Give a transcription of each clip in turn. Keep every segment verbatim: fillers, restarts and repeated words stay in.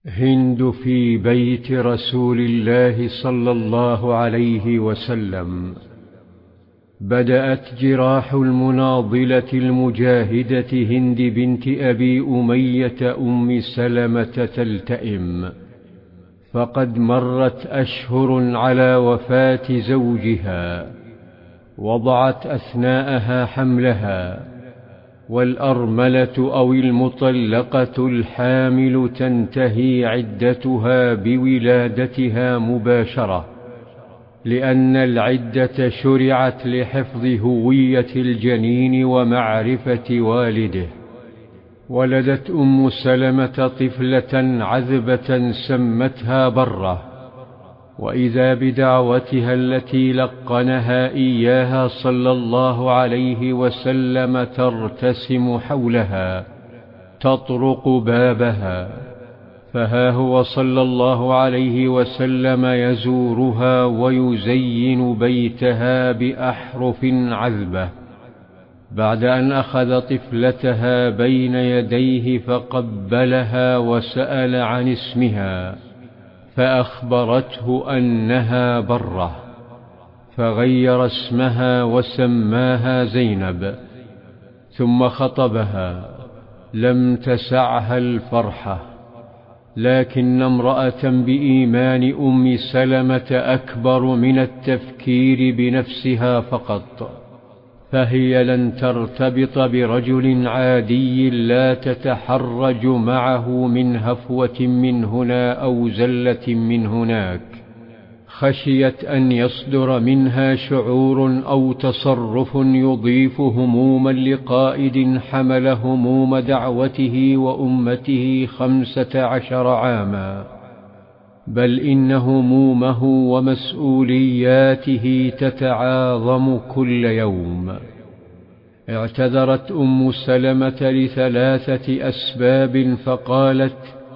هند في بيت رسول الله صلى الله عليه وسلم. بدأت جراح المناضلة المجاهدة هند بنت أبي أمية أم سلمة تلتئم، فقد مرت أشهر على وفاة زوجها، وضعت أثناءها حملها، والأرملة أو المطلقة الحامل تنتهي عدتها بولادتها مباشرة، لأن العدة شرعت لحفظ هوية الجنين ومعرفة والده. ولدت أم سلمة طفلة عذبة سمتها برة، وإذا بدعوتها التي لقنها إياها صلى الله عليه وسلم ترتسم حولها تطرق بابها، فها هو صلى الله عليه وسلم يزورها ويزين بيتها بأحرف عذبة، بعد أن أخذ طفلتها بين يديه فقبلها وسأل عن اسمها، فأخبرته أنها برة، فغير اسمها وسماها زينب، ثم خطبها. لم تسعها الفرحة، لكن امرأة بإيمان أم سلمة أكبر من التفكير بنفسها فقط، فهي لن ترتبط برجل عادي لا تتحرج معه من هفوة من هنا أو زلة من هناك، خشيت أن يصدر منها شعور أو تصرف يضيف هموما لقائد حمل هموم دعوته وأمته خمسة عشر عاما، بل إن همومه ومسؤولياته تتعاظم كل يوم. اعتذرت أم سلمة لثلاثة أسباب، فقالت: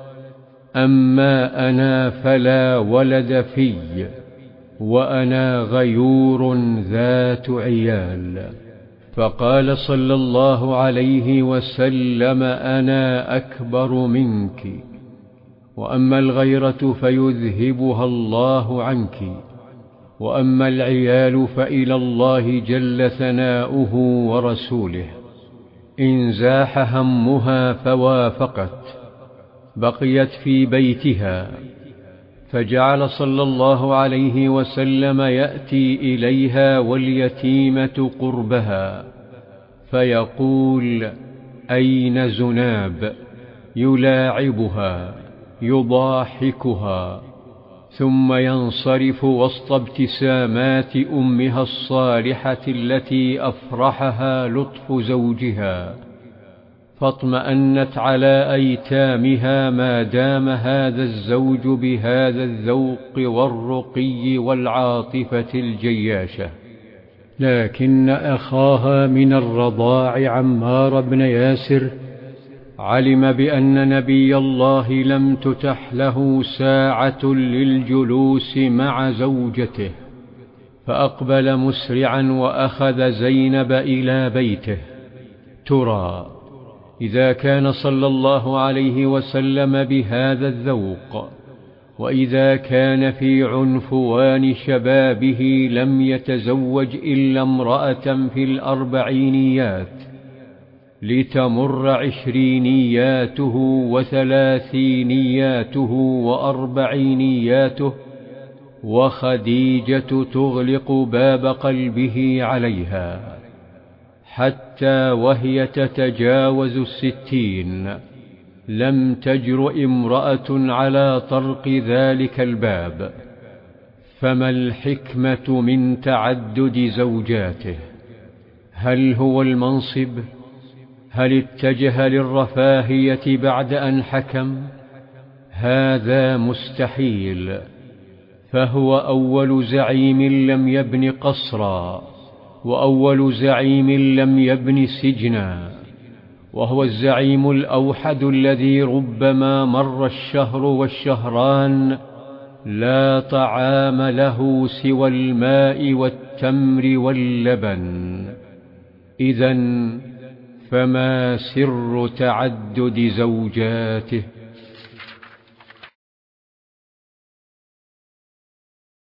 أما أنا فلا ولد في، وأنا غيور ذات عيال. فقال صلى الله عليه وسلم: أنا أكبر منك، وأما الغيرة فيذهبها الله عنك، وأما العيال فإلى الله جل ثناؤه ورسوله. إن زاح همها فوافقت، بقيت في بيتها، فجعل صلى الله عليه وسلم يأتي إليها واليتيمة قربها، فيقول: أين زناب؟ يلاعبها يضاحكها، ثم ينصرف وسط ابتسامات أمها الصالحة التي أفرحها لطف زوجها، فاطمأنت على أيتامها ما دام هذا الزوج بهذا الذوق والرقي والعاطفة الجياشة. لكن أخاها من الرضاع عمار بن ياسر علم بأن نبي الله لم تتح له ساعة للجلوس مع زوجته، فأقبل مسرعا وأخذ زينب إلى بيته. ترى إذا كان صلى الله عليه وسلم بهذا الذوق، وإذا كان في عنفوان شبابه لم يتزوج إلا امرأة في الأربعينيات، لتمر عشرينياته وثلاثينياته وأربعينياته، وخديجة تغلق باب قلبه عليها، حتى وهي تتجاوز الستين لم تجرؤ امرأة على طرق ذلك الباب. فما الحكمة من تعدد زوجاته؟ هل هو المنصب؟ هل اتجه للرفاهية بعد أن حكم؟ هذا مستحيل، فهو أول زعيم لم يبن قصرا، وأول زعيم لم يبن سجنا، وهو الزعيم الأوحد الذي ربما مر الشهر والشهران لا طعام له سوى الماء والتمر واللبن. إذن فما سر تعدد زوجاته؟